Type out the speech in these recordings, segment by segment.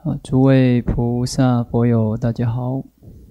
好，诸位菩萨佛友，大家好。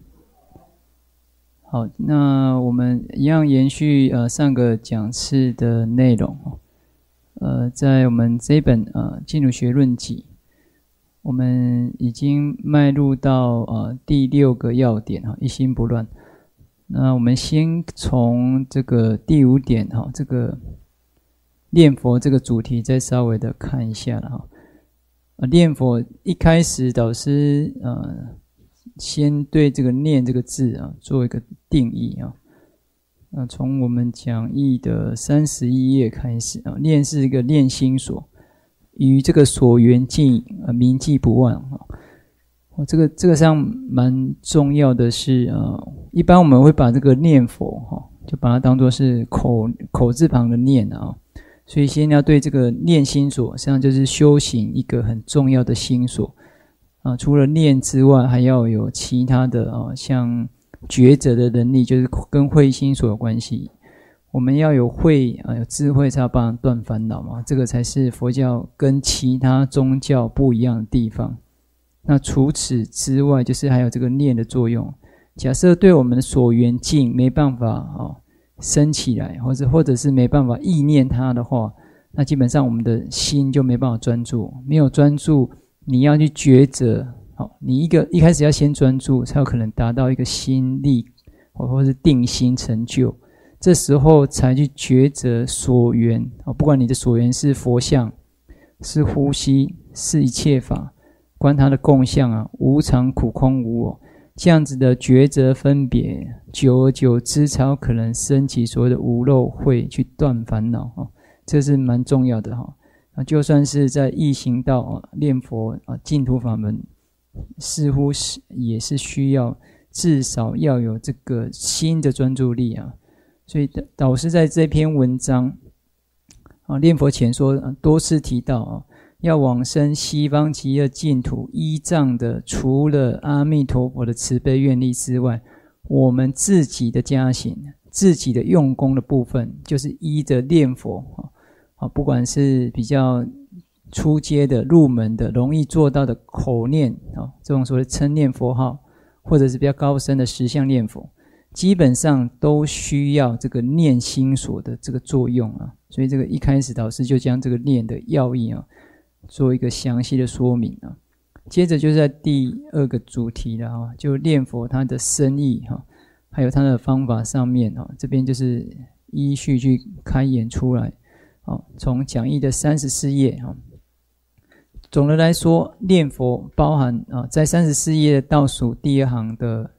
好，那我们一样延续上个讲次的内容。在我们这一本《净土学论集》，我们已经迈入到第6个要点一心不乱。那我们先从这个第5点这个念佛这个主题再稍微的看一下了念佛一开始导师先对这个念这个字做一个定义从我们讲义的31页开始念是一个念心所，于这个所缘境铭记不忘这个上蛮重要的是一般我们会把这个念佛就把它当作是口字旁的念所以先要对这个念心所，实际上就是修行一个很重要的心所除了念之外，还要有其他的像觉者的能力，就是跟慧心所有关系。我们要有慧有智慧，才有办法断烦恼嘛。这个才是佛教跟其他宗教不一样的地方。那除此之外，就是还有这个念的作用。假设对我们的所缘境没办法升起来，或者是没办法意念它的话，那基本上我们的心就没办法专注。没有专注，你要去抉择，你一开始要先专注，才有可能达到一个心力或是定心成就。这时候才去抉择所缘，不管你的所缘是佛相、是呼吸、是一切法，观它的共相无常、苦、空、无我。这样子的抉择分别，久而久之才有可能升起所谓的无漏慧去断烦恼这是蛮重要的就算是在易行道念佛净土法门，似乎也是需要至少要有这个心的专注力所以导师在这篇文章念佛前说多次提到要往生西方极乐净土，依仗的除了阿弥陀佛的慈悲愿力之外，我们自己的加行、自己的用功的部分，就是依着念佛不管是比较初阶的、入门的、容易做到的口念这种所谓称念佛号，或者是比较高深的实相念佛，基本上都需要这个念心所的这个作用所以这个一开始导师就将这个念的要义做一个详细的说明接着就在第2个主题了就念佛它的深意还有它的方法上面这边就是依序去开演出来从讲义的34页总的来说，念佛包含在34页的倒数第2行的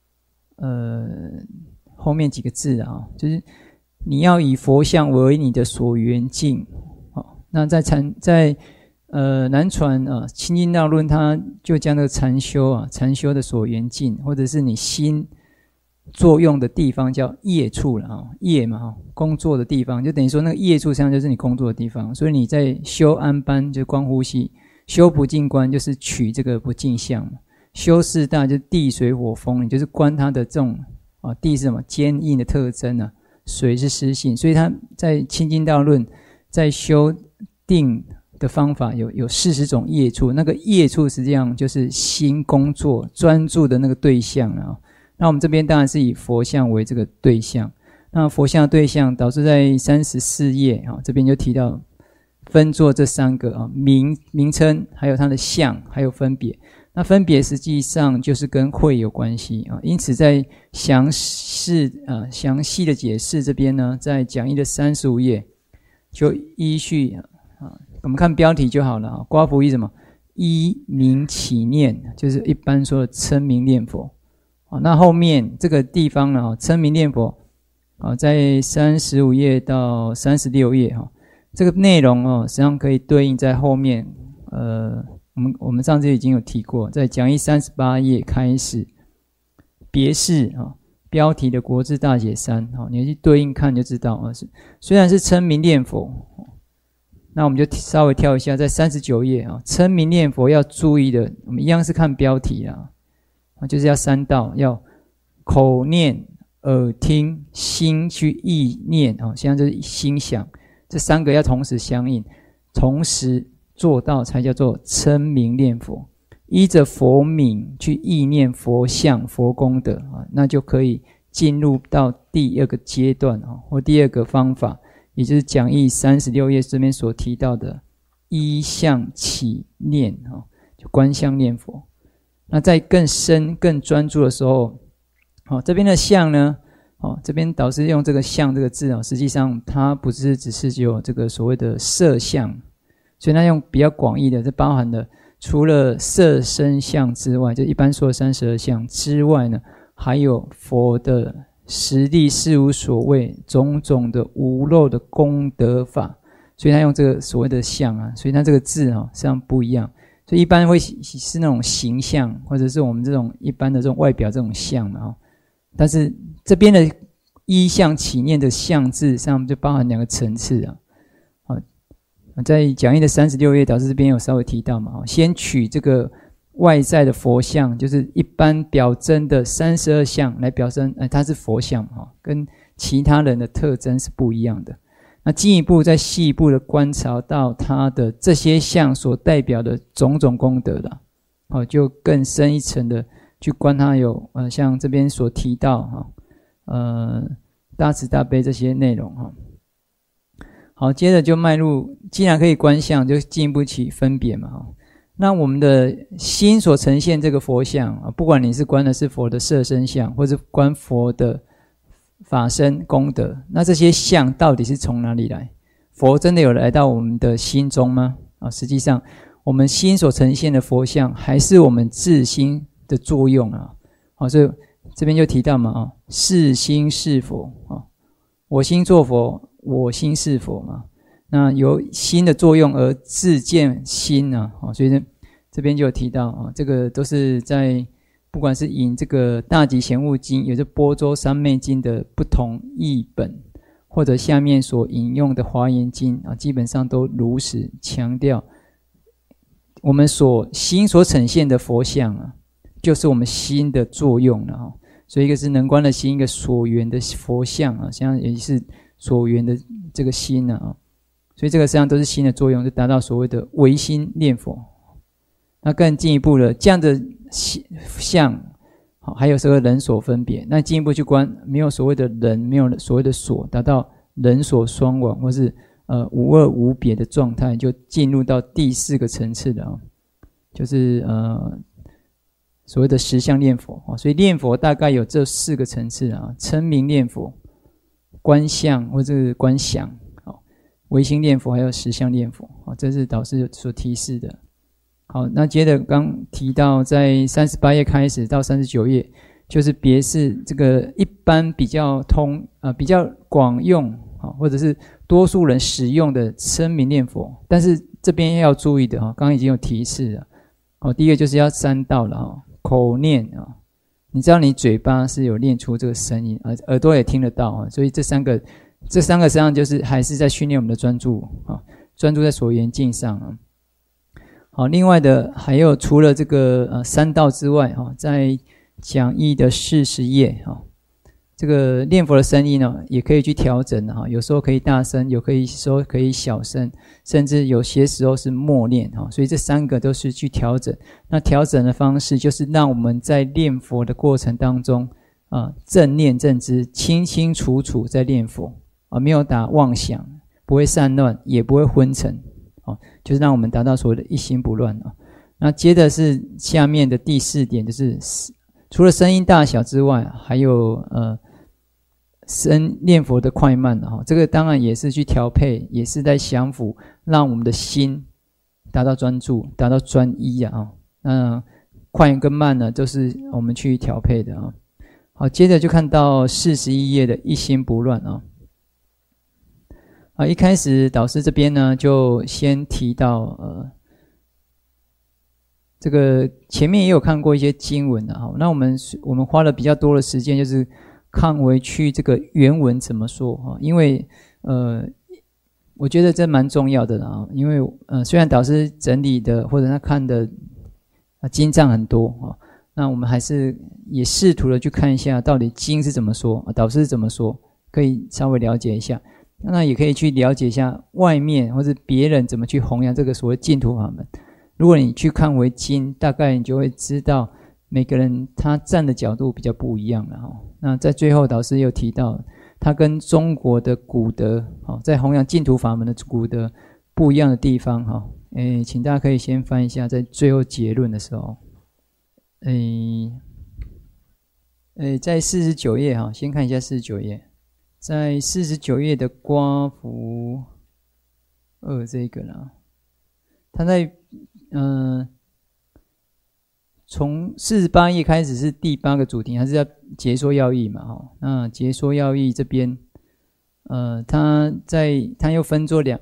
后面几个字就是你要以佛像为你的所缘境那在南传清净道论，它就将这个禅修的所缘境，或者是你心作用的地方叫业处了业嘛工作的地方，就等于说那个业处实际上就是你工作的地方。所以你在修安般就观呼吸，修不净观就是取这个不净相嘛，修四大就是地水火风，你就是观它的这种地是什么坚硬的特征水是湿性，所以它在清净道论在修定的方法有40种业处，那个业处实际上就是心工作专注的那个对象那我们这边当然是以佛像为这个对象，那佛像的对象导致在34页这边就提到分作这3个名称，还有它的相，还有分别。那分别实际上就是跟慧有关系因此在详细的解释这边呢，在讲义的35页就依序我们看标题就好了刮胡依什么？依名起念，就是一般说的称名念佛那后面这个地方呢称名念佛在35页到36页这个内容实际上可以对应在后面我们上次已经有提过，在讲义38页开始别释标题的国字大写3你去对应看就知道虽然是称名念佛，那我们就稍微跳一下，在39页称名念佛要注意的，我们一样是看标题就是要3道，要口念、耳听、心去意念现在就是心想，这3个要同时相应，同时做到才叫做称名念佛。 依着佛名去意念佛像、佛功德啊，那就可以进入到第二个阶段啊，或第二个方法，也就是讲义36页这边所提到的依相起念啊，就观相念佛。那在更深、更专注的时候，这边的相呢，这边导师用这个相这个字实际上它不是只是只有这个所谓的色相，所以它用比较广义的，这包含了除了色身相之外，就一般说的32相之外呢，还有佛的实力事无所谓种种的无漏的功德法，所以他用这个所谓的相啊，所以他这个字实际上不一样。所以一般会是那种形象，或者是我们这种一般的这种外表这种相嘛，但是这边的依相起念的相字上就包含2个层次啊。在讲义的36页，导师这边有稍微提到嘛，先取这个外在的佛像，就是一般表征的32相来表征，它是佛像跟其他人的特征是不一样的。那进一步再细一步的观察到它的这些相所代表的种种功德了，就更深一层的去观它有像这边所提到大慈大悲这些内容好，接着就迈入，既然可以观相，就进一步起分别嘛那我们的心所呈现这个佛像不管你是观的是佛的色身相，或是观佛的法身功德，那这些相到底是从哪里来？佛真的有来到我们的心中吗？实际上我们心所呈现的佛像还是我们自心的作用所以这边就提到嘛是心是佛我心作佛，我心是佛嘛，那由心的作用而自见心所以这边就有提到这个都是在不管是引这个大集贤悟经，也就是般舟三昧经的不同译本，或者下面所引用的华严经基本上都如实强调，我们心所呈现的佛像就是我们心的作用了所以一个是能观的心，一个所缘的佛像像也是所缘的这个心所以这个实际上都是心的作用，就达到所谓的唯心念佛。那更进一步的这样的相还有这个人所分别，那进一步去观没有所谓的人，没有所谓的所，达到人所双亡或是无二无别的状态，就进入到第4个层次的就是所谓的实相念佛所以念佛大概有这4个层次称名念佛、观相或者是观想唯心念佛，还有实相念佛这是导师所提示的。好，那接着刚提到在38页开始到39页，就是别是这个一般比较比较广用或者是多数人使用的称名念佛，但是这边要注意的刚刚已经有提示了第一个就是要3道了口念你知道你嘴巴是有念出这个声音，耳朵也听得到所以这三个实际上就是还是在训练我们的专注专注在所缘境上好，另外的还有除了这个3道之外在讲义的40页这个念佛的声音也可以去调整有时候可以大声，有时候可以小声，甚至有些时候是默念所以这3个都是去调整。那调整的方式就是让我们在念佛的过程当中正念正知，清清楚楚在念佛没有打妄想，不会散乱，也不会昏沉就是让我们达到所谓的一心不乱那接着是下面的第4点，就是除了声音大小之外，还有念佛的快慢这个当然也是去调配，也是在降伏，让我们的心达到专注，达到专一那快跟慢呢都是我们去调配的好，接着就看到41页的一心不乱一开始导师这边呢就先提到这个前面也有看过一些经文那我们花了比较多的时间就是看回去这个原文怎么说因为我觉得这蛮重要的因为虽然导师整理的或者他看的经藏很多那我们还是也试图的去看一下到底经是怎么说，导师是怎么说，可以稍微了解一下。那也可以去了解一下外面或者别人怎么去弘扬这个所谓净土法门。 如果你去看为经，大概你就会知道每个人他站的角度比较不一样了哈。那在最后导师又提到，他跟中国的古德在弘扬净土法门的古德不一样的地方哈。请大家可以先翻一下，在最后结论的时候，在49页哈，先看一下49页，在49页的刮符2这个啦，他在从48页开始是第8个主题，还是要解说要义嘛哈。那解说要义这边他又分作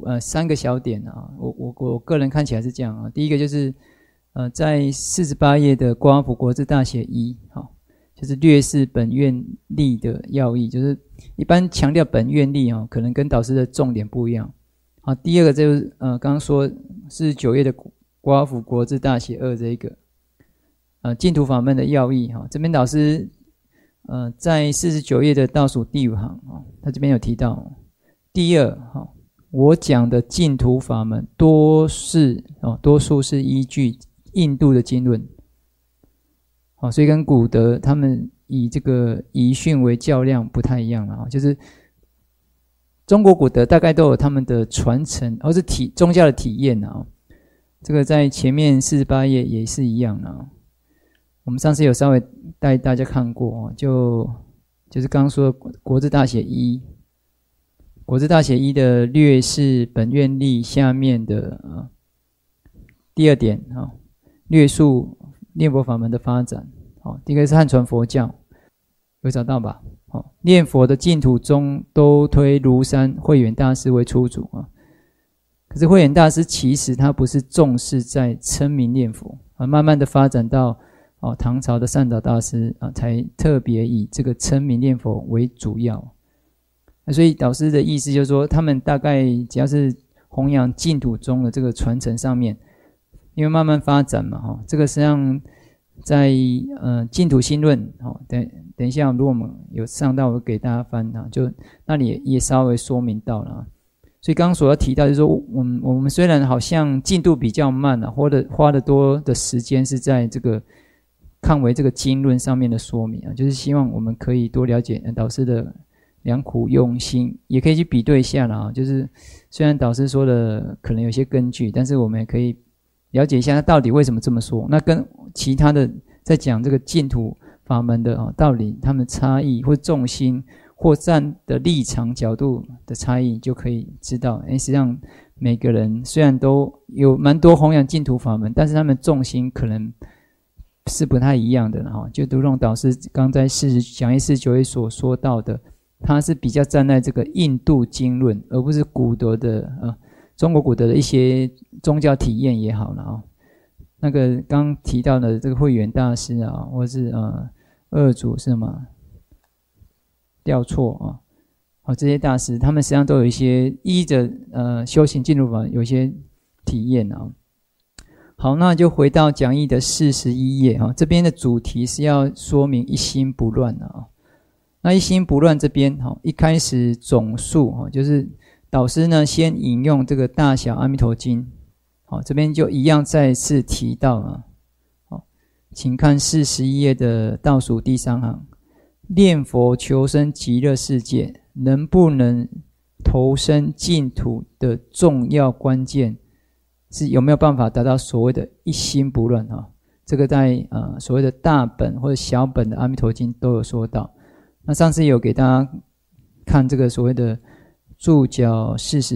3个小点啊，我个人看起来是这样啊。第一个就是在48页的刮符国字大写1，就是略示本愿力的要义，就是一般强调本愿力可能跟导师的重点不一样。好，第二个就是刚刚说49页的刮符国字大写2这一个净土法门的要义这边导师在49页的倒数第5行他这边有提到，第二我讲的净土法门多数是依据印度的经论，所以跟古德他们以这个遗训为较量不太一样了，就是中国古德大概都有他们的传承或是宗教的体验这个在前面48页也是一样我们上次有稍微带大家看过就是刚刚说国字大写1，国字大写1的略示本愿力下面的第2点略述念佛法门的发展。第一个是汉传佛教，有找到吧？念佛的净土中都推庐山慧远大师为初祖可是慧远大师其实他不是重视在称名念佛慢慢的发展到唐朝的善导大师才特别以这个称名念佛为主要。所以导师的意思就是说，他们大概只要是弘扬净土中的这个传承上面，因为慢慢发展嘛这个实际上在净土心论等一下如果我们有上到我给大家翻就那里也稍微说明到了所以刚刚所要提到就是说我们虽然好像进度比较慢或者花得多的时间是在这个看为这个经论上面的说明就是希望我们可以多了解导师的良苦用心，也可以去比对一下啦就是虽然导师说的可能有些根据，但是我们也可以了解一下他到底为什么这么说，那跟其他的在讲这个净土法门的道理他们差异或重心或站的立场角度的差异，就可以知道实际上每个人虽然都有蛮多弘扬净土法门，但是他们重心可能是不太一样的就如同导师刚在讲义49页所说到的，他是比较站在这个印度经论，而不是古德的中国古德的一些宗教体验也好了那个刚提到的这个慧远大师或是二祖是什么吊错这些大师他们实际上都有一些依着修行净土法有一些体验好，那就回到讲义的41页这边的主题是要说明一心不乱那一心不乱这边一开始总述就是导师呢先引用这个大小阿弥陀经这边就一样再次提到请看41页的倒数第3行，念佛求生极乐世界能不能投身净土的重要关键是有没有办法达到所谓的一心不乱这个在所谓的大本或者小本的阿弥陀经都有说到。那上次有给大家看这个所谓的注脚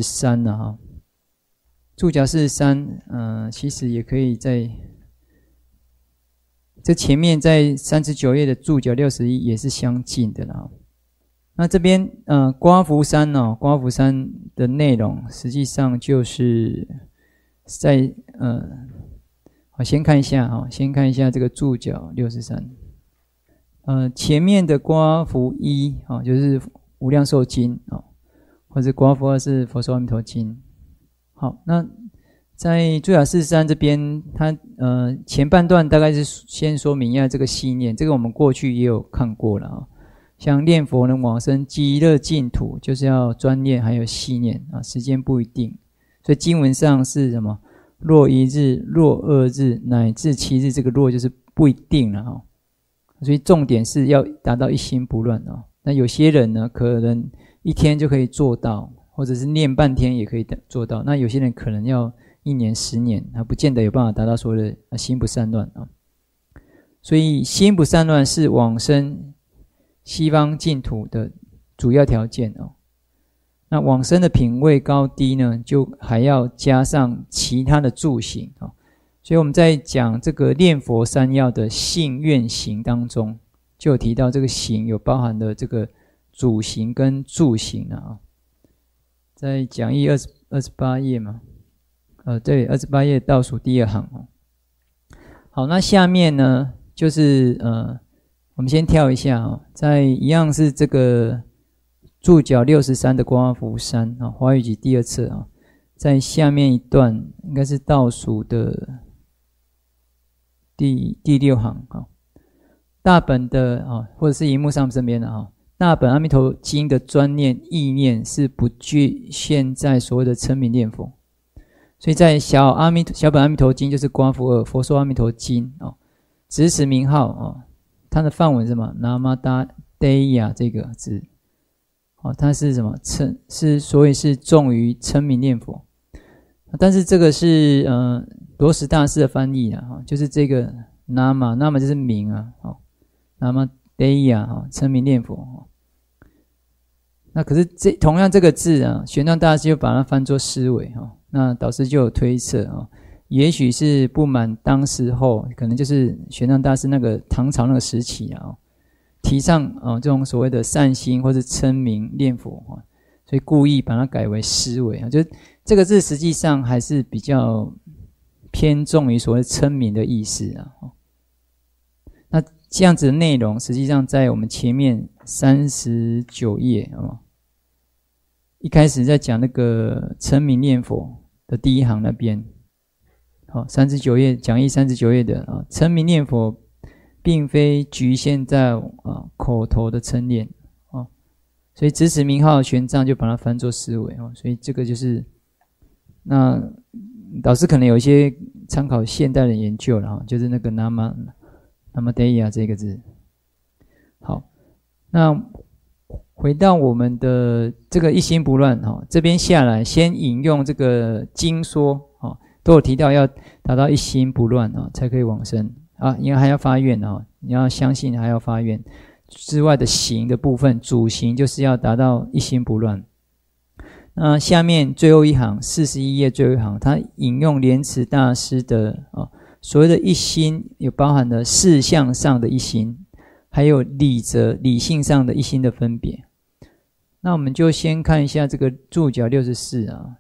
43注脚43其实也可以在这前面在39页的注脚61也是相近的那这边刮符3刮符3的内容实际上就是在先看一下这个注脚63前面的刮符1就是无量寿经或者刮符2是佛说阿弥陀经。好，那在注脚43这边它前半段大概是先说明一下这个信念，这个我们过去也有看过了像念佛能往生极乐净土就是要专念还有细念时间不一定，所以经文上是什么若一日、若二日乃至7日，这个若就是不一定了哈。所以重点是要达到一心不乱啊。那有些人呢，可能1天就可以做到，或者是念半天也可以做到。那有些人可能要1年、10年，他不见得有办法达到所谓的心不散乱啊。所以心不散乱是往生西方净土的主要条件哦。那往生的品位高低呢，就还要加上其他的助行哦。所以我们在讲这个念佛三要的信愿行当中，就有提到这个行有包含的这个主行跟助行啊。在讲义28页嘛，对，28页倒数第2行哦。好，那下面呢，就是我们先跳一下哦，在一样是这个注脚63的观佛山啊，华语集第2册啊，在下面一段应该是倒数的第6行啊，大本的啊，或者是荧幕上这边的啊，大本阿弥陀经的专念意念是不局限在所谓的称名念佛，所以在小本阿弥陀经就是观佛佛说阿弥陀经啊，直持名号啊，它的梵文是什么？那玛达德雅这个字，哦，它是什么？所以是重于称名念佛，但是这个是罗什大师的翻译啊，就是这个那玛就是名啊，哦，那玛德雅哈，称名念佛。那可是同样这个字啊，玄奘大师就把它翻作思维哈。那导师就有推测啊，也许是不满当时候，可能就是玄奘大师那个唐朝那个时期啊，提倡这种所谓的善心或是称名念佛啊，所以故意把它改为思维啊，就这个字实际上还是比较偏重于所谓称名的意思啊。那这样子的内容，实际上在我们前面39页啊，一开始在讲那个称名念佛的第1行那边，好，39页讲义39页的啊，称名念佛并非局限在口头的称念啊，所以直持名号玄奘就把它翻作思维啊，所以这个就是那导师可能有一些参考现代的研究了哈，就是那个那玛德雅这个字。好，那回到我们的这个一心不乱哈，这边下来先引用这个经说啊，都有提到要达到一心不乱啊，才可以往生啊，因为还要发愿啊，你要相信还要发愿之外的行的部分，主行就是要达到一心不乱。那下面最后一行41页最后一行，他引用莲池大师的所谓的一心，有包含了事项上的一心，还有理性上的一心的分别。那我们就先看一下这个注脚64啊，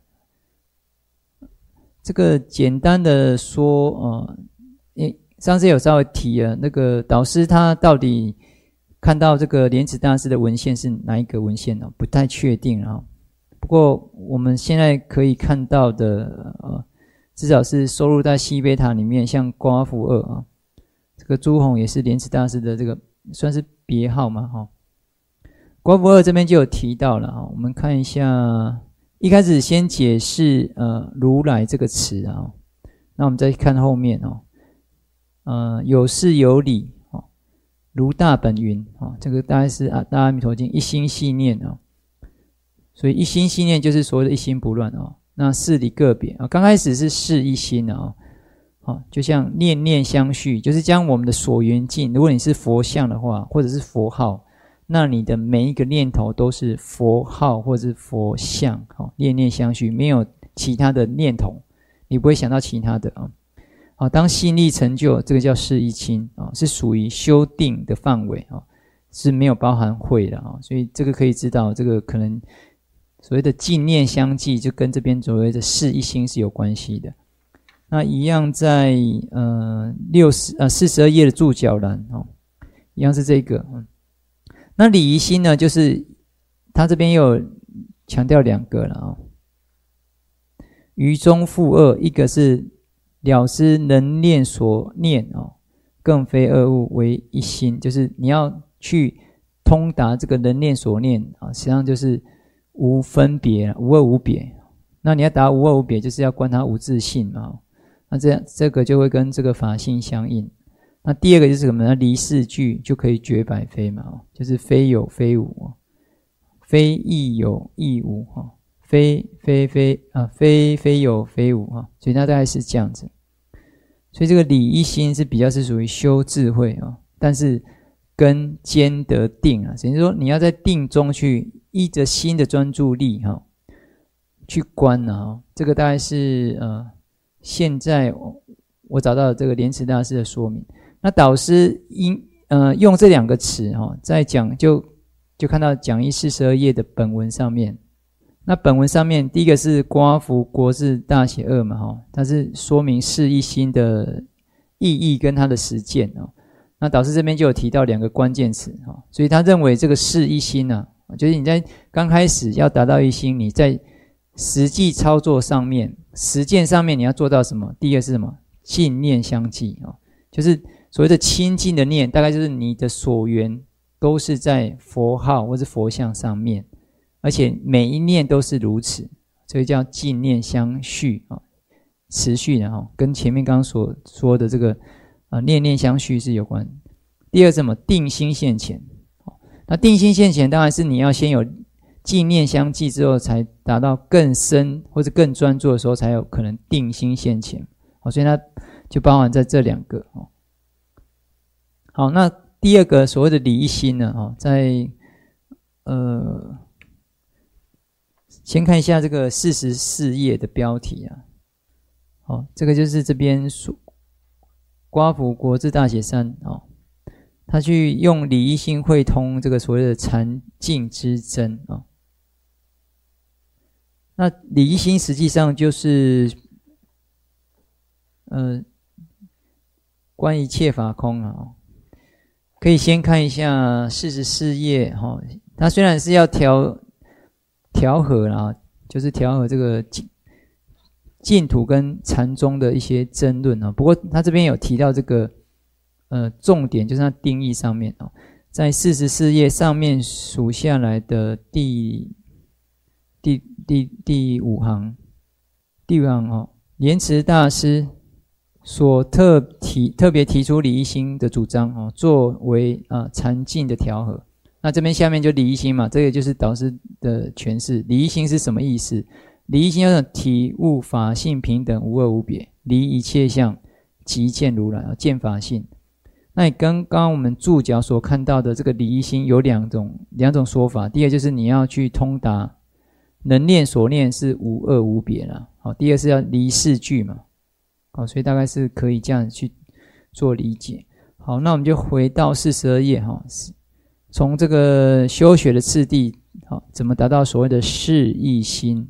这个简单的说上次有稍微提了，那个导师他到底看到这个莲池大师的文献是哪一个文献呢？不太确定啊。不过我们现在可以看到的至少是收录在西贝塔里面，像刮符2啊，这个朱红也是莲池大师的这个算是别号嘛哈。刮符2这边就有提到了啊，我们看一下，一开始先解释如来这个词啊，那我们再看后面有事有理如大本云这个大概是大阿弥陀经一心系念所以一心系念就是所谓的一心不乱那事理个别刚开始是事一心就像念念相续，就是将我们的所缘境，如果你是佛像的话，或者是佛号，那你的每一个念头都是佛号或者是佛像念念相续，没有其他的念头，你不会想到其他的当心力成就，这个叫事一心是属于修定的范围是没有包含慧的所以这个可以知道，这个可能所谓的净念相继，就跟这边所谓的事一心是有关系的。那一样在42页的注脚栏一样是这个那理一心呢，就是他这边又有强调2个了于中复2，一个是了知能念所念更非二物为一心，就是你要去通达这个能念所念实际上就是无分别无二无别。那你要达无二无别，就是要观它无自性那这个就会跟这个法性相应。那第二个就是什么呢？离四句就可以绝百非嘛，就是非有非无，非亦有亦无，非有非无，所以它大概是这样子。所以这个理一心是比较是属于修智慧，但是跟兼得定啊，等于说你要在定中去依着心的专注力去观啊，这个大概是现在我找到这个莲池大师的说明。那导师用这两个词在讲就看到讲义42页的本文上面。那本文上面第一个是刮福国字大写2嘛，它是说明事一心的意义跟它的实践。那导师这边就有提到两个关键词，所以他认为这个事一心就是你在刚开始要达到一心，你在实际操作上面实践上面你要做到什么？第一个是什么？净念相继，就是所谓的清净的念，大概就是你的所缘都是在佛号或是佛像上面，而且每一念都是如此，这个叫净念相续，持续的，跟前面刚刚所说的这个念念相续是有关。第二是什么？定心现前。那定心现前当然是你要先有净念相继之后，才达到更深或者更专注的时候，才有可能定心现前。所以它就包含在这两个。好，那第二个所谓的理一心呢，在先看一下这个44页的标题这个就是这边刮福国字大写3他去用理一心会通这个所谓的禅净之真那理一心实际上就是关于切法空可以先看一下44页它虽然是要调和啦，就是调和这个净土跟禅宗的一些争论不过他这边有提到这个重点，就是它定义上面在44页上面数下来的第5行，莲池大师所特别提出理一心的主张作为禅净的调和。那这边下面就理一心嘛，这个就是导师的诠释。理一心是什么意思？理一心要体悟法性平等无二无别，离一切相即见如来见法性。那你跟刚刚我们注脚所看到的这个理一心有两种说法。第一个就是你要去通达能念所念是无二无别啦。第二是要离四句嘛。所以大概是可以这样去做理解。好，那我们就回到42页从这个修学的次第怎么达到所谓的事一心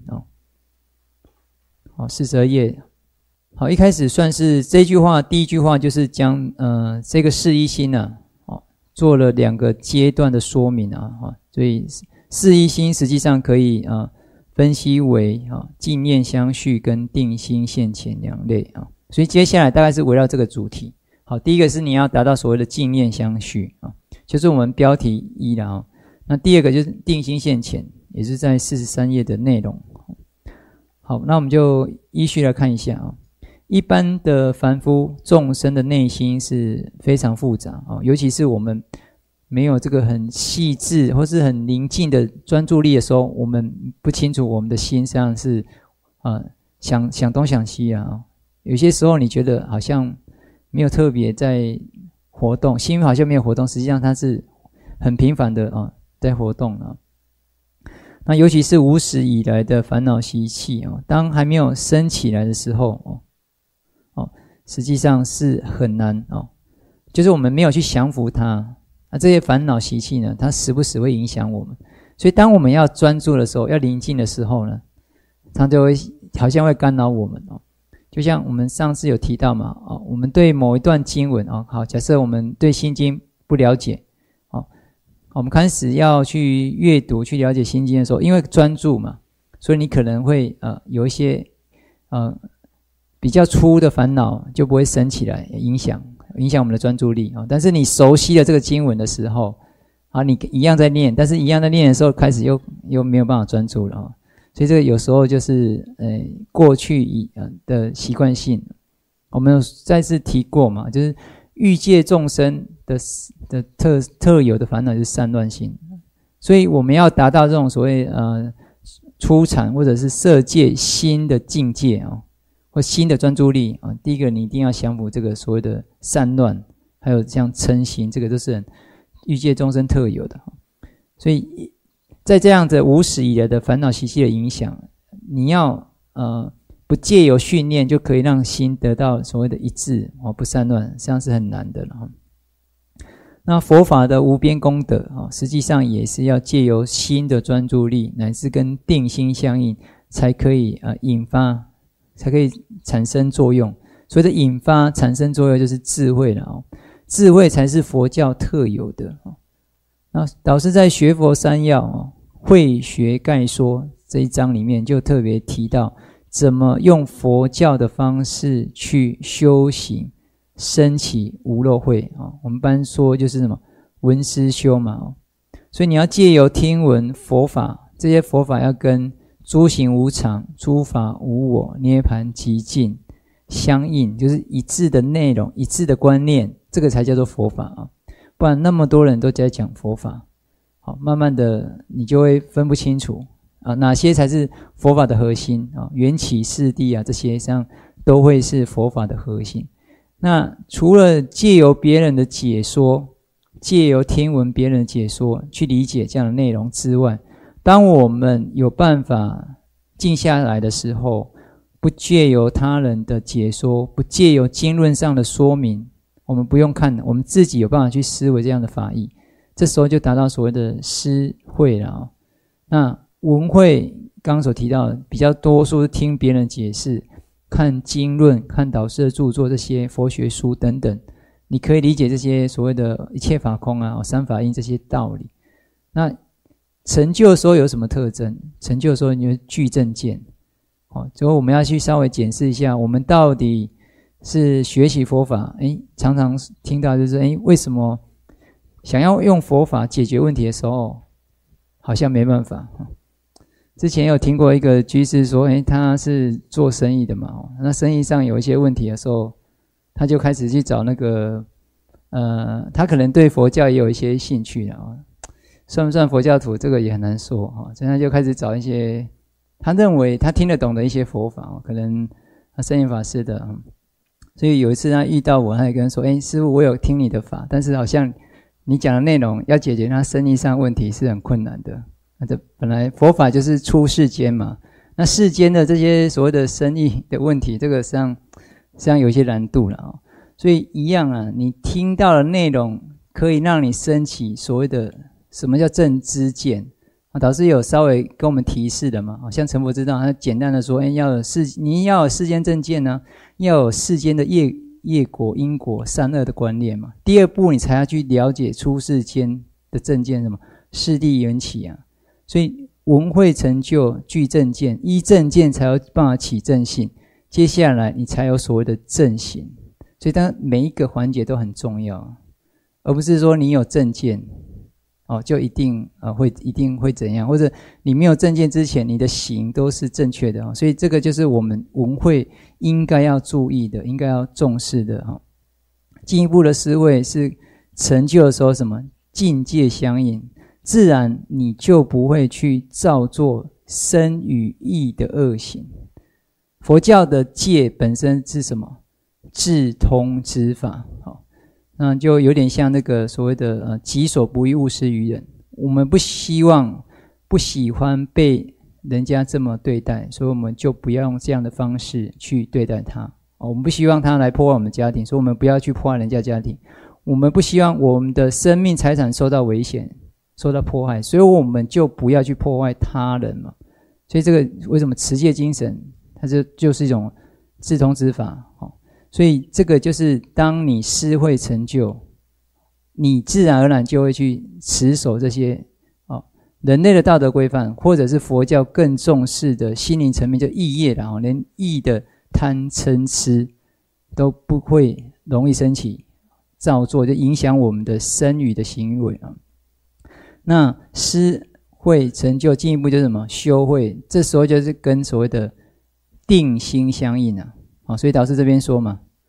42页。好，一开始算是这句话，第一句话就是将这个事一心做了2个阶段的说明所以事一心实际上可以分析为净念相续跟定心现前2类所以接下来大概是围绕这个主题。好，第一个是你要达到所谓的净念相续就是我们标题1了那第二个就是定心现前，也是在43页的内容。好，那我们就依序来看一下一般的凡夫众生的内心是非常复杂尤其是我们没有这个很细致或是很宁静的专注力的时候，我们不清楚我们的心上是想东想西有些时候你觉得好像没有特别在活动，心好像没有活动，实际上它是很频繁的在活动那尤其是无始以来的烦恼习气当还没有升起来的时候实际上是很难就是我们没有去降服它这些烦恼习气呢，它时不时会影响我们。所以当我们要专注的时候，要宁静的时候呢，它就会好像会干扰我们就像我们上次有提到嘛我们对某一段经文好，假设我们对心经不了解我们开始要去阅读去了解心经的时候，因为专注嘛，所以你可能会有一些比较粗的烦恼就不会升起来，影响我们的专注力但是你熟悉了这个经文的时候你一样在念，但是一样在念的时候开始又没有办法专注了所以这个有时候就是过去的习惯性我们有再次提过嘛，就是欲界众生的特有的烦恼就是散乱心，所以我们要达到这种所谓初禅或者是色界心的境界或心的专注力第一个你一定要降服这个所谓的散乱，还有像嗔心，这个都是欲界众生特有的。所以在这样的无始以来的烦恼习气的影响，你要不借由训练就可以让心得到所谓的一致不散乱，实际上是很难的了。那佛法的无边功德实际上也是要借由心的专注力乃至跟定心相应，才可以引发，才可以产生作用。所谓的引发产生作用就是智慧了智慧才是佛教特有的那导师在学佛三要慧学概说这一章里面就特别提到怎么用佛教的方式去修行升起无漏慧我们一般说就是什么闻思修嘛所以你要借由听闻佛法，这些佛法要跟诸行无常、诸法无我、涅槃寂静相应，就是一致的内容、一致的观念，这个才叫做佛法不然那么多人都在讲佛法慢慢的你就会分不清楚哪些才是佛法的核心缘起四谛这些上都会是佛法的核心。那除了借由别人的解说，借由听闻别人的解说去理解这样的内容之外，当我们有办法静下来的时候，不借由他人的解说，不借由经论上的说明，我们不用看，我们自己有办法去思维这样的法义，这时候就达到所谓的思慧了那闻慧刚刚所提到的比较多数是听别人解释，看经论，看导师的著作，这些佛学书等等，你可以理解这些所谓的一切法空三法印这些道理。那成就的时候有什么特征？成就的时候你会具正见所以我们要去稍微检视一下，我们到底是学习佛法常常听到就是为什么想要用佛法解决问题的时候好像没办法之前有听过一个居士说他是做生意的嘛那生意上有一些问题的时候，他就开始去找那个他可能对佛教也有一些兴趣算不算佛教徒这个也很难说所以他就开始找一些他认为他听得懂的一些佛法可能他圣严法师的所以有一次他遇到我，他也跟他说师父我有听你的法，但是好像你讲的内容要解决他生意上问题是很困难的。那这本来佛法就是出世间嘛，那世间的这些所谓的生意的问题，这个实际上有一些难度了所以一样你听到的内容可以让你升起所谓的什么叫正知见导师有稍微跟我们提示的嘛像成佛之道他简单的说你要有世间正见要有世间的业果因果善恶的观念嘛。第二步你才要去了解出世间的正见什么四谛缘起所以闻慧成就具正见，依正见才有办法起正信，接下来你才有所谓的正行。所以当每一个环节都很重要，而不是说你有正见就一定会怎样，或者你没有正见之前你的行都是正确的所以这个就是我们闻慧应该要注意的，应该要重视的进一步的思维是成就的时候什么境界相应，自然你就不会去造作身语意的恶行。佛教的戒本身是什么？智通之法那就有点像那个所谓的己所不欲勿施于人。我们不喜欢被人家这么对待，所以我们就不要用这样的方式去对待他我们不希望他来破坏我们家庭，所以我们不要去破坏人家家庭。我们不希望我们的生命财产受到危险受到迫害，所以我们就不要去破坏他人嘛。所以这个为什么持戒精神它就是一种智通之法所以这个就是当你思慧成就，你自然而然就会去持守这些人类的道德规范，或者是佛教更重视的心灵层面就意业啦连意的贪嗔痴都不会容易升起造作，就影响我们的身语的行为那思慧成就进一步就是什么修慧，这时候就是跟所谓的定心相应所以导师这边说嘛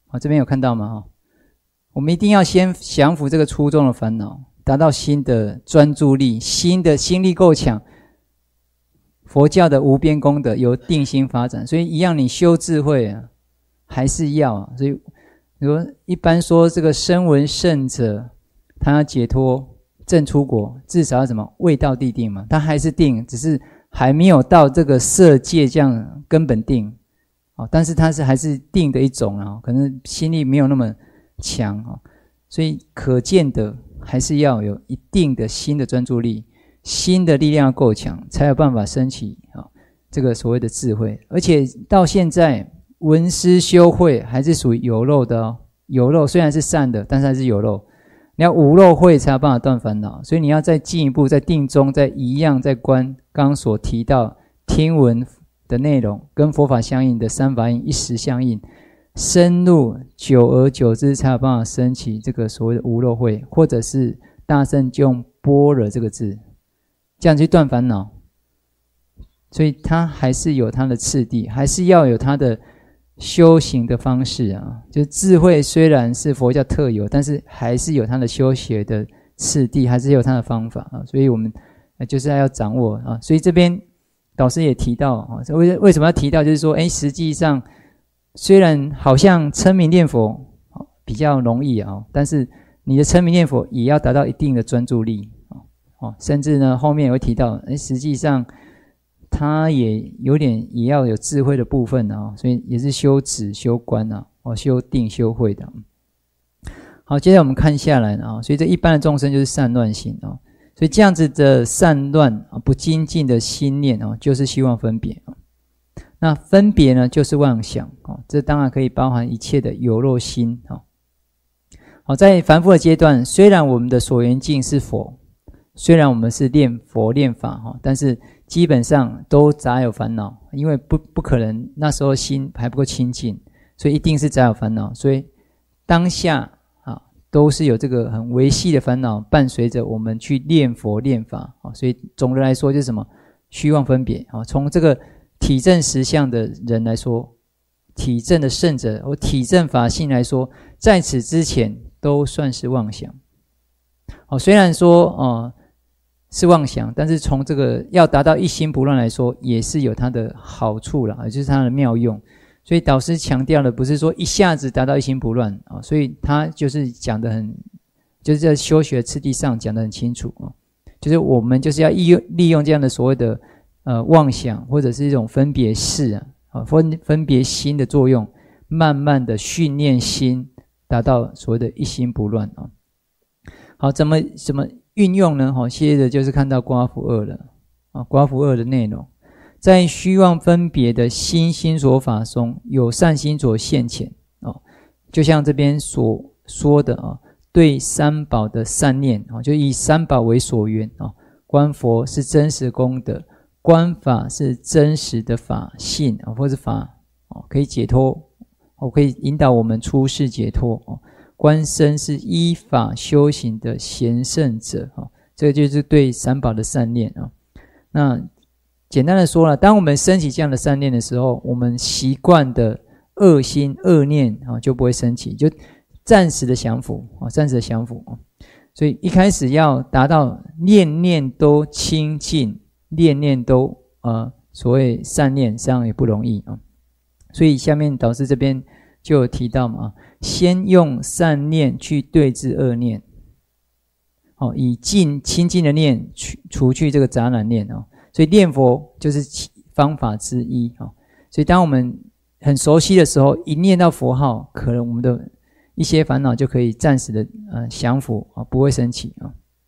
好，这边有看到吗？我们一定要先降服这个粗重的烦恼，达到心的专注力，心力够强。佛教的无边功德由定心发展，所以一样你修智慧啊，还是要啊。所以比如一般说这个声闻圣者，他要解脱证出国，至少要什么未到地定嘛，他还是定，只是还没有到这个色界这样根本定，但是他还是定的一种啊，可能心力没有那么强啊，所以可见的还是要有一定的心的专注力。心的力量要够强，才有办法升起这个所谓的智慧。而且到现在闻思修慧还是属于有漏的哦，有漏虽然是善的，但是还是有漏。你要无漏慧才有办法断烦恼，所以你要再进一步，在定中，在一样，在观刚刚所提到听闻的内容，跟佛法相应的三法印一时相应，深入久而久之，才有办法升起这个所谓的无漏慧，或者是大圣就用般若这个字。这样去断烦恼，所以它还是有它的次第，还是要有它的修行的方式啊。就是智慧虽然是佛教特有，但是还是有它的修学的次第，还是有它的方法啊。所以我们就是要掌握啊。所以这边导师也提到啊，为什么要提到？就是说，实际上虽然好像称名念佛比较容易啊，但是你的称名念佛也要达到一定的专注力。甚至呢，后面也会提到，实际上他也有点也要有智慧的部分啊，所以也是修止、修观啊，修定、修慧的。好，接着我们看下来啊，所以这一般的众生就是散乱心啊，所以这样子的散乱不精进的心念啊，就是希望分别啊。那分别呢，就是妄想啊，这当然可以包含一切的有漏心啊。好，在凡夫的阶段，虽然我们的所缘境是佛。虽然我们是念佛念法，但是基本上都杂有烦恼，因为不可能那时候心还不够清净，所以一定是杂有烦恼。所以当下都是有这个很微细的烦恼伴随着我们去念佛念法。所以总的来说就是什么？虚妄分别。从这个体证实相的人来说，体证的圣者或体证法性来说，在此之前都算是妄想。虽然说是妄想，但是从这个要达到一心不乱来说，也是有它的好处啦，就是它的妙用。所以导师强调的不是说一下子达到一心不乱啊，所以他就是讲得很，就是在修学次第上讲得很清楚啊，就是我们就是要利用这样的所谓的妄想或者是一种分别识分别心的作用，慢慢的训练心，达到所谓的一心不乱啊。好，怎么运用呢？接着就是看到刮符2了刮符2的内容，在虚妄分别的心所法中，有善心所现前就像这边所说的对三宝的善念就以三宝为所缘观佛是真实功德，观法是真实的法性或是法可以解脱可以引导我们出世解脱观身是依法修行的贤圣者这个就是对三宝的善念那简单的说了，当我们升起这样的善念的时候，我们习惯的恶心恶念就不会升起，就暂时的降服暂时的降服所以一开始要达到念念都清净，念念都所谓善念，这样也不容易所以下面导师这边就有提到嘛，先用善念去对治恶念以清净的念除去这个杂染念所以念佛就是方法之一所以当我们很熟悉的时候，一念到佛号，可能我们的一些烦恼就可以暂时的降服不会升起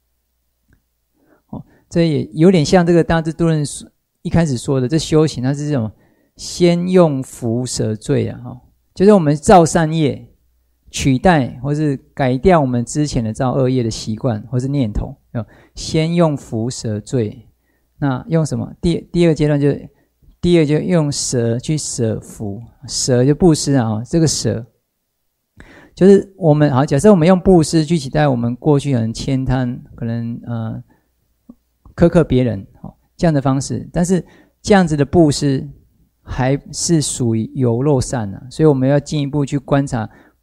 这也有点像这个大智度论一开始说的，这修行它是这种先用福舍罪就是我们造善业取代或是改掉我们之前的造恶业的习惯或是念头先用福舍罪。那用什么？第二阶段就用舍去舍福，舍就布施这个舍就是我们假设我们用布施去取代我们过去很悭贪，可能苛刻别人这样的方式，但是这样子的布施还是属于有漏善所以我们要进一步去观察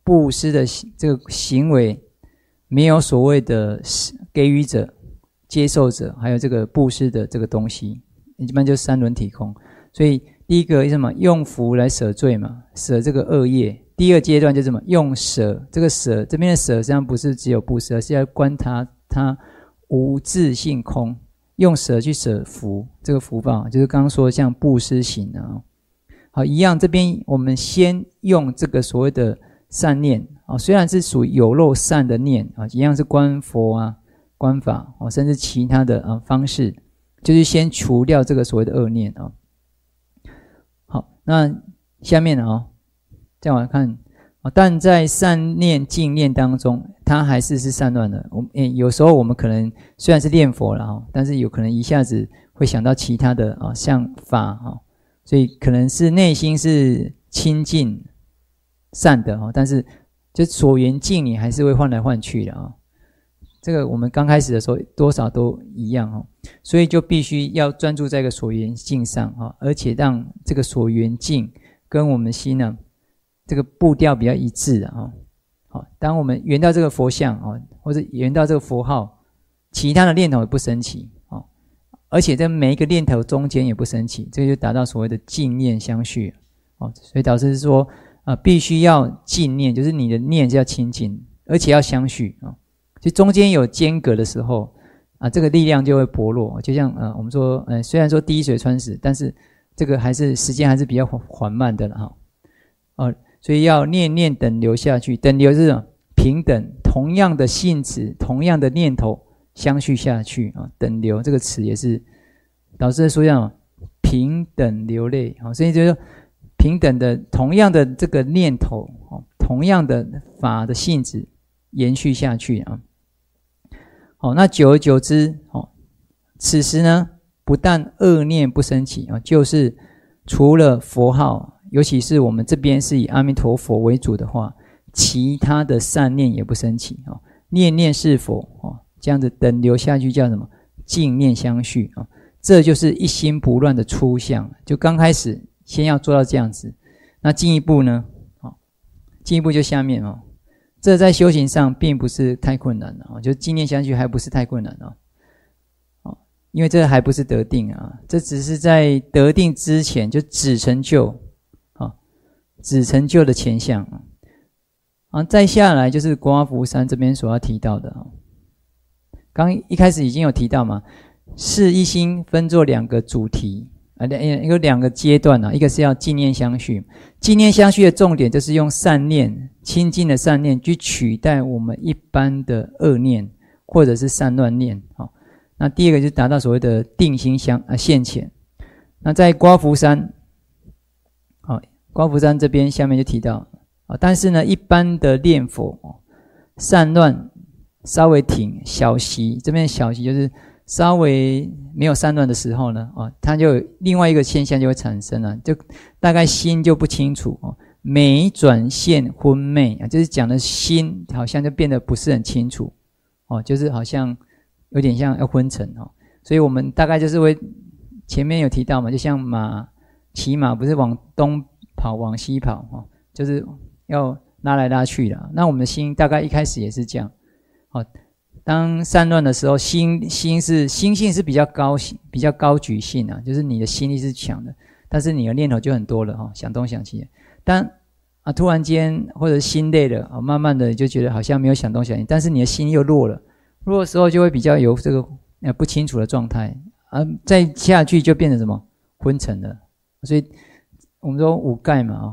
布施的这个行为没有所谓的给予者、接受者，还有这个布施的这个东西，一般就是三轮体空。所以第一个是什么？用福来舍罪嘛，舍这个恶业。第二阶段就是什么？用舍，这个舍这边的舍实际上不是只有布施，而是要观它无自性空，用舍去舍福，这个福报就是刚刚说像布施行啊。好，一样这边我们先用这个所谓的善念啊，虽然是属于有漏善的念啊，一样是观佛啊、观法啊，甚至其他的方式，就是先除掉这个所谓的恶念啊。好，那下面再往看但在善念净念当中，它还是善乱的。有时候我们可能虽然是念佛了但是有可能一下子会想到其他的像法所以可能是内心是清净善的但是就所缘境你还是会换来换去的这个我们刚开始的时候多少都一样所以就必须要专注在一个所缘境上而且让这个所缘境跟我们心呢这个步调比较一致好，当我们缘到这个佛像或者缘到这个佛号，其他的念头也不升起而且在每一个念头中间也不升起，这个就达到所谓的净念相续所以导致是说必须要净念，就是你的念是要清净，而且要相续就中间有间隔的时候这个力量就会薄弱，就像我们说虽然说滴水穿石，但是这个还是时间还是比较缓慢的了所以要念念等流下去，等流是什么？平等，同样的性质，同样的念头相续下去等流这个词也是导致说像平等流泪所以就是说平等的同样的这个念头同样的法的性质延续下去好，那久而久之此时呢不但恶念不升起就是除了佛号，尤其是我们这边是以阿弥陀佛为主的话，其他的善念也不升起念念是佛这样子等流下去叫什么？净念相续这就是一心不乱的初相。就刚开始先要做到这样子，那进一步呢进一步就下面这在修行上并不是太困难了就净念相续还不是太困难因为这还不是得定这只是在得定之前就只成就只成就的前项再下来就是国华福山这边所要提到的刚一开始已经有提到嘛，是一心分作两个主题有两个阶段一个是要净念相续，净念相续的重点就是用善念清净的善念去取代我们一般的恶念或者是散乱念那第二个就是达到所谓的定心现前。那在刮福山刮福山这边下面就提到但是呢一般的念佛散乱稍微停小息，这边小息就是稍微没有散乱的时候呢它就有另外一个现象就会产生了就大概心就不清楚眉转现昏昧就是讲的心好像就变得不是很清楚就是好像有点像要昏沉所以我们大概就是会前面有提到嘛，就像骑马不是往东跑往西跑就是要拉来拉去的。那我们的心大概一开始也是这样当散乱的时候心性是比较高举性就是你的心力是强的，但是你的念头就很多了想东想西。当突然间或者心累了慢慢的就觉得好像没有想东想西，但是你的心又弱了，弱的时候就会比较有这个不清楚的状态再下去就变成什么昏沉了。所以我们说五盖嘛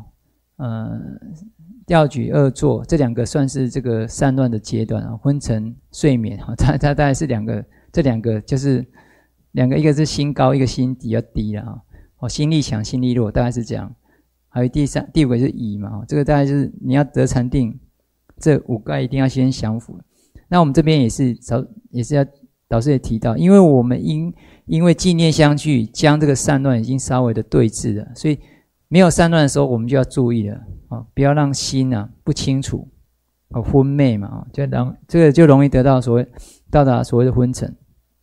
调举恶作这两个算是这个散乱的阶段昏沉睡眠它大概是这两个就是两个，一个是心高，一个心比较低了心力强心力弱大概是这样。还有第五个就是乙嘛这个大概就是你要得禅定，这五盖一定要先降伏。那我们这边也是要导师也提到，因为我们因为净念相续将这个散乱已经稍微的对治了，所以没有散乱的时候我们就要注意了不要让心不清楚昏昧嘛这个就容易到达所谓的昏沉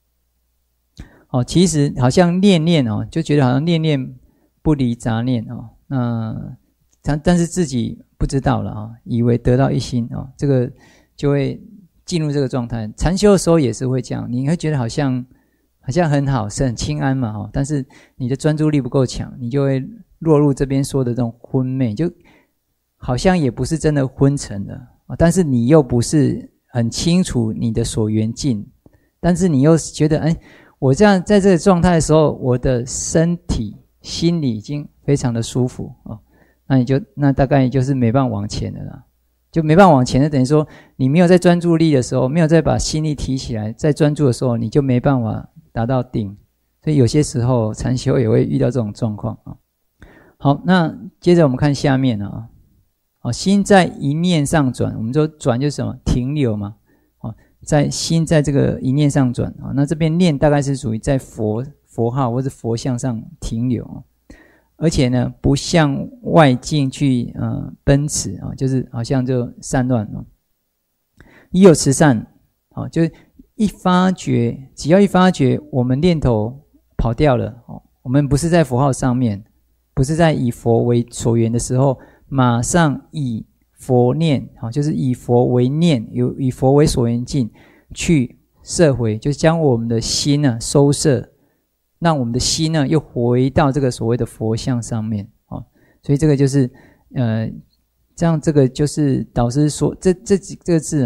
其实好像念就觉得好像念不离杂念但是自己不知道了啊，以为得到一心啊，这个就会进入这个状态。禅修的时候也是会这样，你会觉得好像很好，是很清安嘛，但是你的专注力不够强，你就会落入这边说的这种昏昧，就好像也不是真的昏沉了，但是你又不是很清楚你的所缘境，但是你又觉得我这样在这个状态的时候，我的身体心里已经非常的舒服那大概就是没办法往前的啦，就没办法往前的，等于说你没有在专注力的时候，没有再把心力提起来，在专注的时候，你就没办法达到定，所以有些时候禅修也会遇到这种状况啊。好，那接着我们看下面心在一念上转，我们说转就是什么？停留嘛。在心在这个一念上转那这边念大概是属于在佛号或者佛像上停留而且呢不向外境去奔驰就是好像就散乱一有慈善就是只要一发觉我们念头跑掉了我们不是在佛号上面，不是在以佛为所缘的时候，马上以佛念就是以佛为念，以佛为所缘境去摄回，就是将我们的心收摄，让我们的心又回到这个所谓的佛像上面所以这个就是这样，这个就是导师说这个字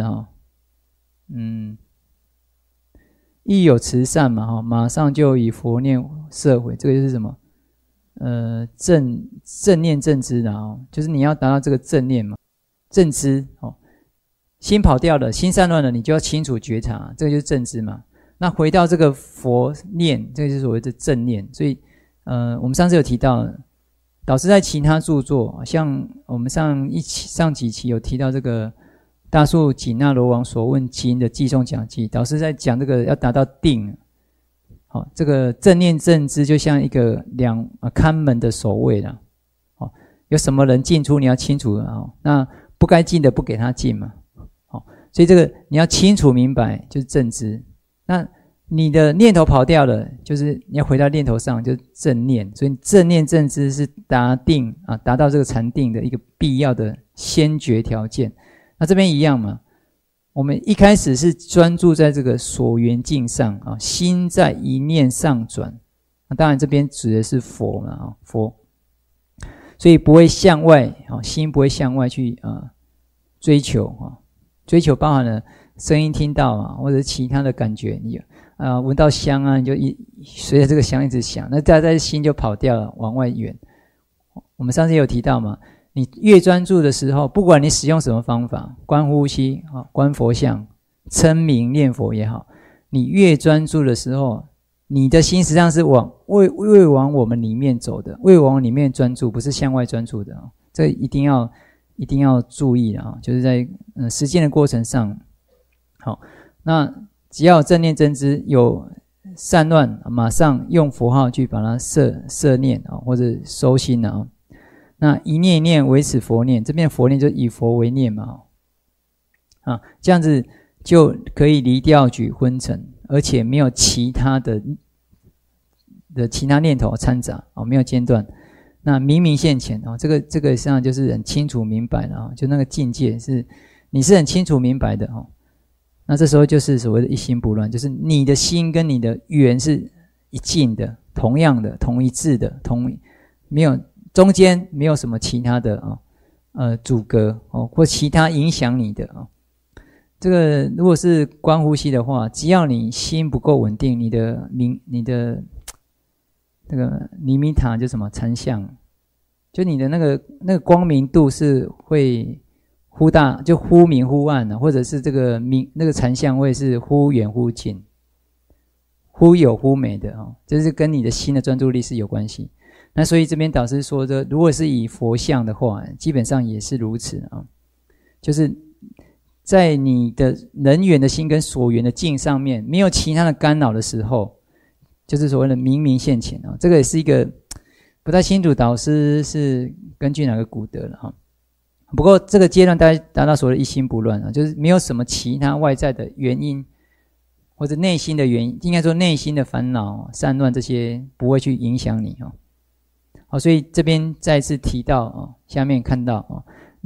亦有慈善嘛马上就以佛念摄回，这个就是什么？正念正知的就是你要达到这个正念嘛。正知心跑掉了，心散乱了，你就要清楚觉察，这个就是正知嘛。那回到这个佛念，这个就是所谓的正念。所以我们上次有提到，导师在其他著作，像我们上几期有提到这个大树紧那罗王所问经的偈颂讲记，导师在讲这个要达到定这个正念正知就像一个看门的守卫啦有什么人进出你要清楚那不该进的不给他进嘛所以这个你要清楚明白就是正知。那你的念头跑掉了，就是你要回到念头上，就是正念。所以正念正知是达到这个禅定的一个必要的先决条件。那这边一样嘛，我们一开始是专注在这个所缘境上心在一念上转。那当然这边指的是佛嘛佛，所以不会向外心不会向外去追求追求包含了声音听到或者其他的感觉，你闻到香你就随着这个香一直想，那在心就跑掉了，往外远。我们上次也有提到嘛，你越专注的时候，不管你使用什么方法，观呼吸观佛像，称名念佛也好，你越专注的时候，你的心实际上是越往我们里面走的，越往里面专注，不是向外专注的这一定要注意的就是在实践的过程上。好，那只要正念正知有散乱，马上用佛号去把它摄念或者收心那一念一念维持佛念，这边佛念就以佛为念嘛这样子就可以离掉举昏沉，而且没有其他的其他念头掺杂没有间断。那明明现前这个实际上就是很清楚明白的就那个境界是你是很清楚明白的那这时候就是所谓的一心不乱，就是你的心跟你的缘是一境的，同样的，同一致的，没有中间没有什么其他的阻隔或其他影响你的这个如果是观呼吸的话，只要你心不够稳定，你的那个尼米塔就什么禅相，就你的那个光明度是会忽大，就忽明忽暗或者是这个那个禅相会是忽远忽近，忽有忽没的这是跟你的心的专注力是有关系。那所以这边导师说的，如果是以佛像的话，基本上也是如此就是在你的人缘的心跟所缘的境上面没有其他的干扰的时候，就是所谓的明明现前这个也是一个不太清楚导师是根据哪个古德了不过这个阶段大家达到所谓的一心不乱就是没有什么其他外在的原因或者内心的原因，应该说内心的烦恼散乱这些不会去影响你所以这边再次提到下面看到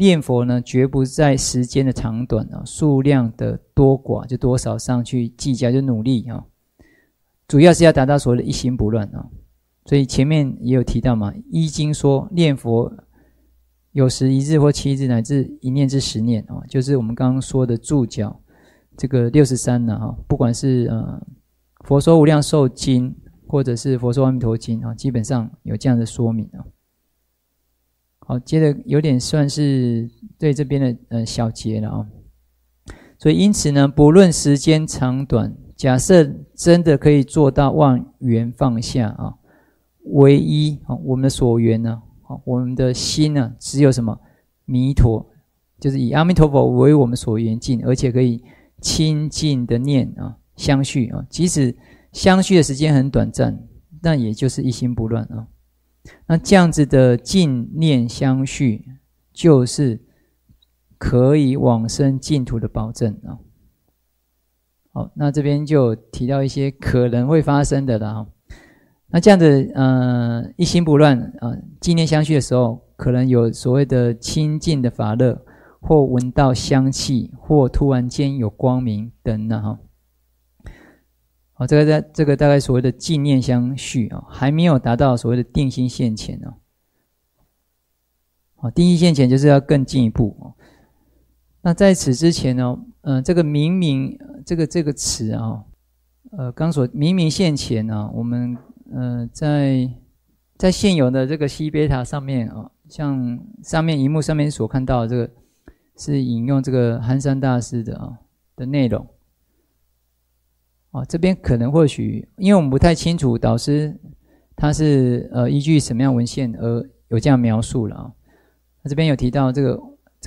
念佛呢，绝不在时间的长短啊、数量的多寡就多少上去计较，就努力啊。主要是要达到所谓的一心不乱啊。所以前面也有提到嘛，依经说念佛有时1日或7日乃至1念至10念啊，就是我们刚刚说的注脚这个63呢啊，不管是佛说无量寿经或者是佛说阿弥陀经啊，基本上有这样的说明啊。好，接着有点算是对这边的小结了啊。所以因此呢，不论时间长短，假设真的可以做到忘缘放下啊，唯一我们的所缘呢，我们的心呢，只有什么弥陀，就是以阿弥陀佛为我们所缘境，而且可以亲近的念啊，相续啊，即使相续的时间很短暂，那也就是一心不乱啊。那这样子的净念相续，就是可以往生净土的保证啊。好，那这边就提到一些可能会发生的啦。那这样的一心不乱净念相续的时候，可能有所谓的清净的法乐，或闻到香气，或突然间有光明等哈。好，这个大概所谓的净念相续啊，还没有达到所谓的定心现前啊。好，定心现前就是要更进一步哦。那在此之前呢，这个明明这个词啊，刚所明明现前啊，我们在现有的这个西贝塔上面啊，像上面荧幕上面所看到的这个是引用这个寒山大师的内容。这边可能或许因为我们不太清楚导师他是依据什么样文献而有这样描述了啊。他这边有提到这个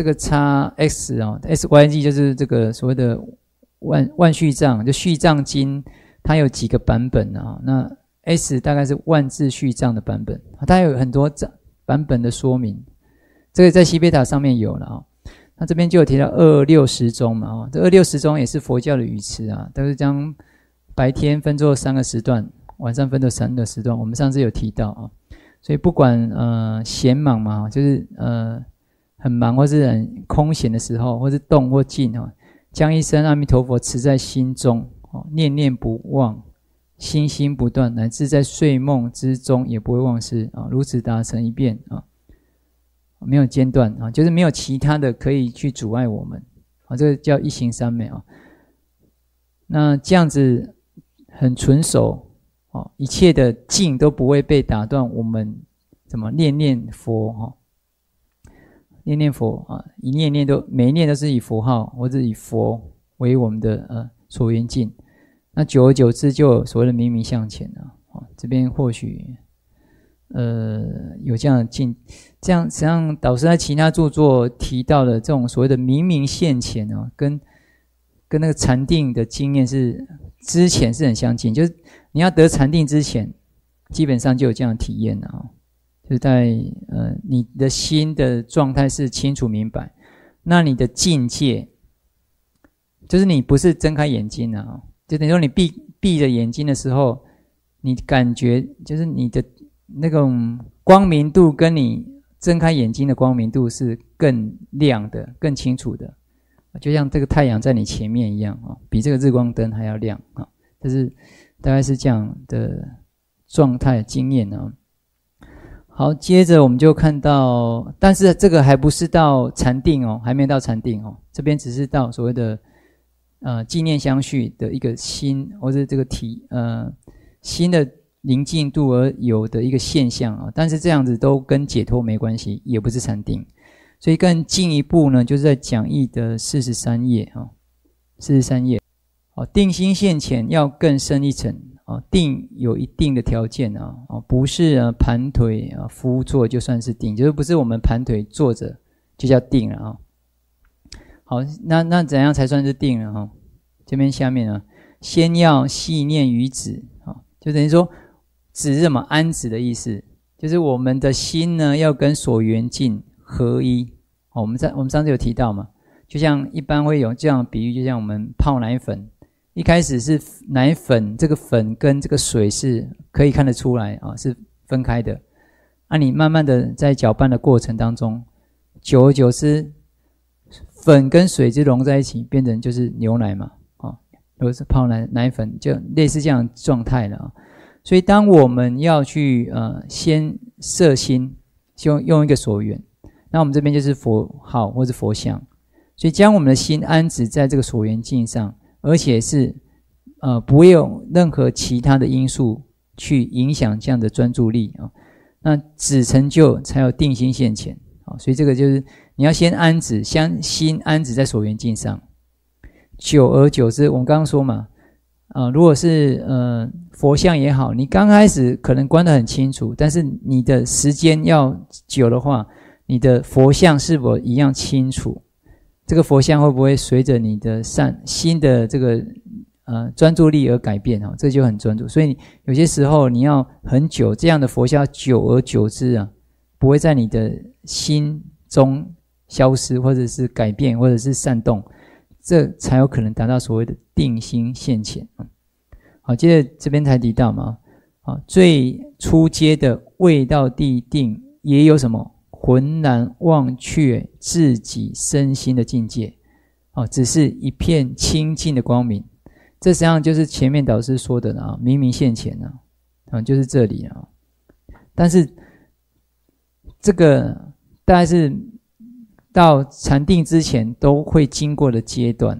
XX 啊 ，SYG 就是这个所谓的万续藏，就续藏经，它有几个版本啊？那 S 大概是万字续藏的版本，它有很多版本的说明，这个在西贝塔上面有了啊。那这边就有提到26时中嘛啊，这26时中也是佛教的语词啊，都是将白天分作3个时段，晚上分作3个时段，我们上次有提到啊。所以不管闲忙嘛，就是很忙或是很空闲的时候，或是动或静将一声阿弥陀佛持在心中，念念不忘，心心不断，乃至在睡梦之中也不会忘失啊，如此达成一遍啊，没有间断啊，就是没有其他的可以去阻碍我们啊，这个叫一行三昧啊。那这样子很纯熟啊，一切的境都不会被打断，我们怎么念念佛哈？念念佛啊，一念念都每一念都是以佛号或者以佛为我们的所缘境，那久而久之就有所谓的明明向前啊。这边或许有这样的境，这样实际上导师在其他著作提到的这种所谓的明明现前啊，跟那个禅定的经验是之前是很相近，就是你要得禅定之前，基本上就有这样的体验啊。就是在你的心的状态是清楚明白，那你的境界就是你不是睁开眼睛啊，就等于说你闭着眼睛的时候，你感觉就是你的那种光明度跟你睁开眼睛的光明度是更亮的、更清楚的，就像这个太阳在你前面一样啊，比这个日光灯还要亮啊，就是大概是这样的状态经验啊。好，接着我们就看到，但是这个还不是到禅定哦，还没到禅定哦，这边只是到所谓的纪念相续的一个心，或者这个心的宁静度而有的一个现象啊。但是这样子都跟解脱没关系，也不是禅定，所以更进一步呢，就是在讲义的43页啊，43页，定心现前要更深一层。定有一定的条件啊，不是盘腿趺坐就算是定，就是不是我们盘腿坐着就叫定了啊。好，那怎样才算是定了哈？这边下面先要细念于止啊，就等于说止是什么？安止的意思，就是我们的心呢要跟所缘境合一。我们上次有提到嘛，就像一般会有这样的比喻，就像我们泡奶粉。一开始是奶粉，这个粉跟这个水是可以看得出来啊，是分开的。你慢慢的在搅拌的过程当中， 久而久之，粉跟水就融在一起，变成就是牛奶嘛，如果是泡奶粉，就类似这样的状态了。所以当我们要去先摄心，用一个所缘，那我们这边就是佛号或是佛像，所以将我们的心安止在这个所缘境上，而且是不会有任何其他的因素去影响这样的专注力啊。那只成就才有定心现前啊。所以这个就是你要先安止，将心安止在所缘境上。久而久之，我们刚刚说嘛，如果是佛像也好，你刚开始可能观得很清楚，但是你的时间要久的话，你的佛像是否一样清楚？这个佛像会不会随着你的心的这个专注力而改变？这就很专注。所以有些时候你要很久，这样的佛像久而久之不会在你的心中消失，或者是改变，或者是散动，这才有可能达到所谓的定心现前。好，接着这边才提到嘛，最初阶的未到地定也有什么浑然忘却自己身心的境界，只是一片清净的光明。这实际上就是前面导师说的明明现前就是这里但是这个大概是到禅定之前都会经过的阶段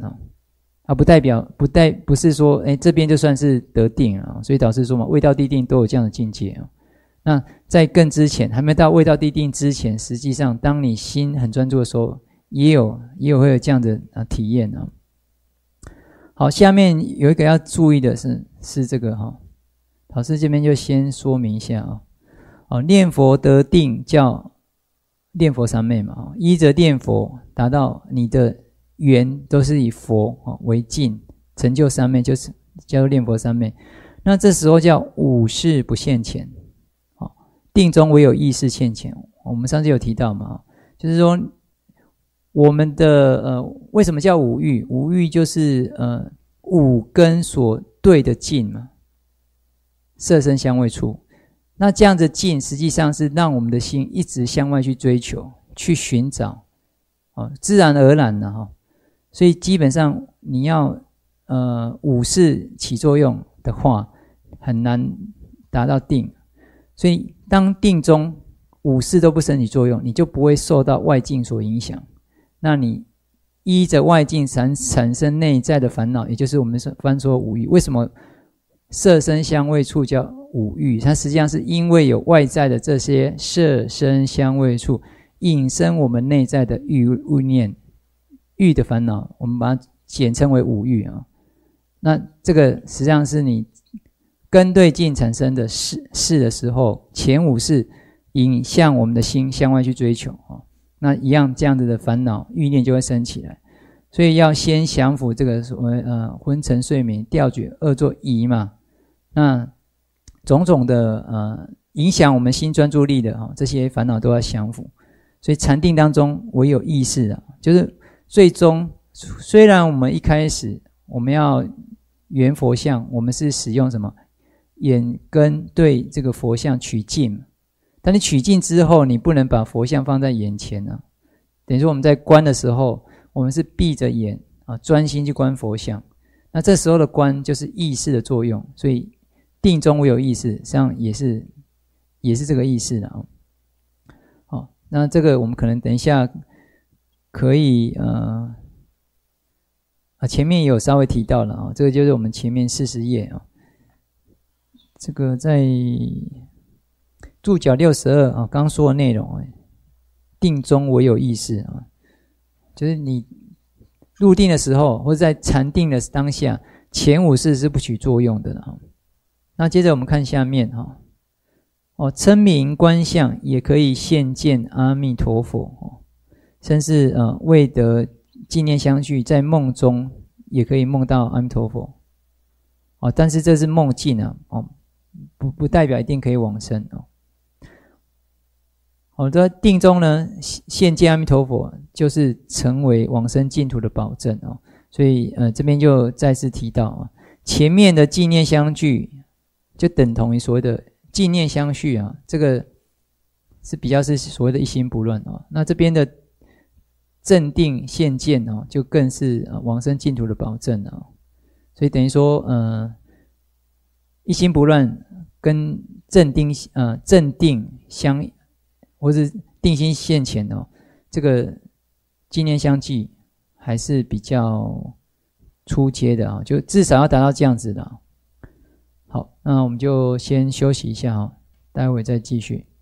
不是说这边就算是得定了。所以导师说嘛，未到地定都有这样的境界那在更之前，还没到未到地定之前，实际上当你心很专注的时候，也会有这样的体验好，下面有一个要注意的是这个老师这边就先说明一下念佛得定叫念佛三昧嘛，依着念佛达到你的缘都是以佛为境，成就三昧，就是叫做念佛三昧。那这时候叫五事不现前，定中唯有意识现前。我们上次有提到嘛，就是说我们的为什么叫五欲？五欲就是五根所对的境嘛，色声香味触。那这样的境实际上是让我们的心一直向外去追求，去寻找自然而然的所以基本上你要五事起作用的话，很难达到定。所以当定中五事都不升起作用，你就不会受到外境所影响。那你依着外境产生内在的烦恼，也就是我们翻说五欲。为什么色声香味触叫五欲？它实际上是因为有外在的这些色声香味触引生我们内在的欲念，欲的烦恼，我们把它简称为五欲那这个实际上是你根对境产生的事的时候，前五事引向我们的心向外去追求那一样这样子的烦恼欲念就会升起来。所以要先降伏这个所谓昏沉睡眠掉举恶作疑嘛。那种种的影响我们心专注力的这些烦恼都要降伏。所以禅定当中唯有意识就是最终虽然我们一开始我们要圆佛像，我们是使用什么眼根对这个佛像取镜，但你取镜之后，你不能把佛像放在眼前等于说我们在观的时候，我们是闭着眼专心去观佛像。那这时候的观就是意识的作用，所以定中唯有意识，实际上也是这个意识的那这个我们可能等一下可以前面也有稍微提到了这个就是我们前面40页这个在注脚62刚刚说的内容定中唯有意识就是你入定的时候，或者在禅定的当下，前五事是不起作用的那接着我们看下面称名观相也可以现见阿弥陀佛甚至未得纪念相续，在梦中也可以梦到阿弥陀佛但是这是梦境不代表一定可以往生在定中呢，现见阿弥陀佛就是成为往生净土的保证所以这边就再次提到前面的纪念相续就等同于所谓的纪念相续这个是比较是所谓的一心不乱那这边的正定现见哦，就更是往生净土的保证哦。所以等于说，一心不乱跟正定相，或是定心现前哦，这个纪念相继还是比较初阶的啊，就至少要达到这样子的。好，那我们就先休息一下哦，待会再继续。